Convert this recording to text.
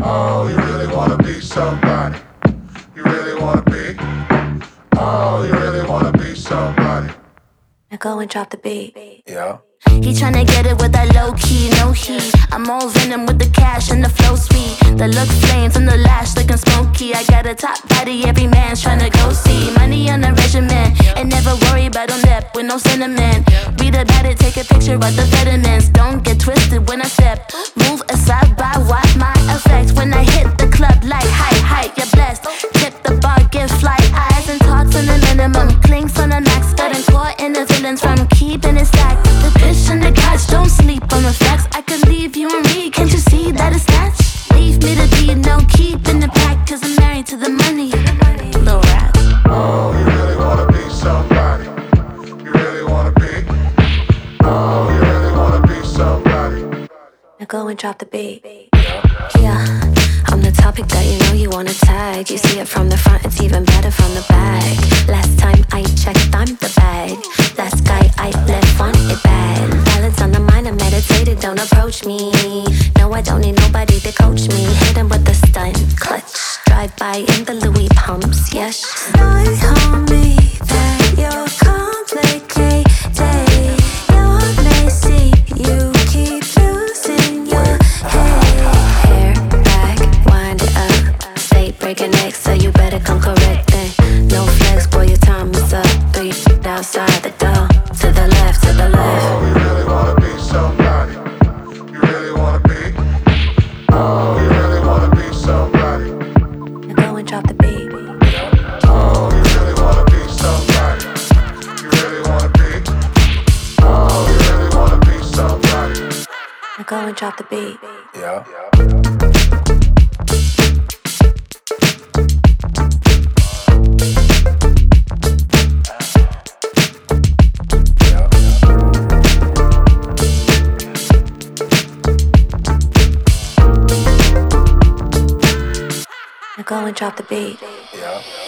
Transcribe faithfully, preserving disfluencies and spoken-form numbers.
Oh, you really wanna be somebody. You really wanna be. Oh, you really wanna be somebody. Now go and drop the beat. Yeah. He tryna get it with that low key, no heat. I'm all venom with the cash and the flow sweet. The look flames and the lash looking smoky. I got a top body, every man's tryna go see. Money on the regimen, and never worry about on that with no sentiment. Read about it, take a picture of the vitamins. Don't get twisted when I step. Move aside by watch my effect. When I hit the club like hi, hi, you're blessed. Tip the bar, give fly eyes and talks on the minimum. Clinks on the max, getting caught in the villains from keeping it stacked. The bitch and the guys don't sleep on the facts. I could leave you and me, can't you see that it's snatch? Leave me to be no keep in the pack, cause I'm married to the money. Little rat. Oh, you really wanna be somebody. You really wanna be. Oh, you really wanna be somebody. Now go and drop the beat. Yeah, I'm the topic that you know you wanna tag. You see it from the front, it's even better from the back. Last time I checked, I'm the bag. Last guy I left on it bad. Balance on the mind, I meditated, don't approach me. No, I don't need nobody to coach me. Hit him with the stunt, clutch. Drive by in the Louis pumps, yes. I homie that you're complicated. You're messy, you keep losing your head. Hair back, wind it up. Stay breaking necks, so you better come correct then. No flex, boy, your time is up. Three outside the door, to the left, to the left. Oh, you really wanna be somebody. You really wanna be. Oh, you really wanna be somebody. Now go and drop the beat. Oh, you really wanna be somebody. You really wanna be. Oh, you really wanna be somebody. Now go and drop the beat. Yeah. Now go and drop the beat. Yeah.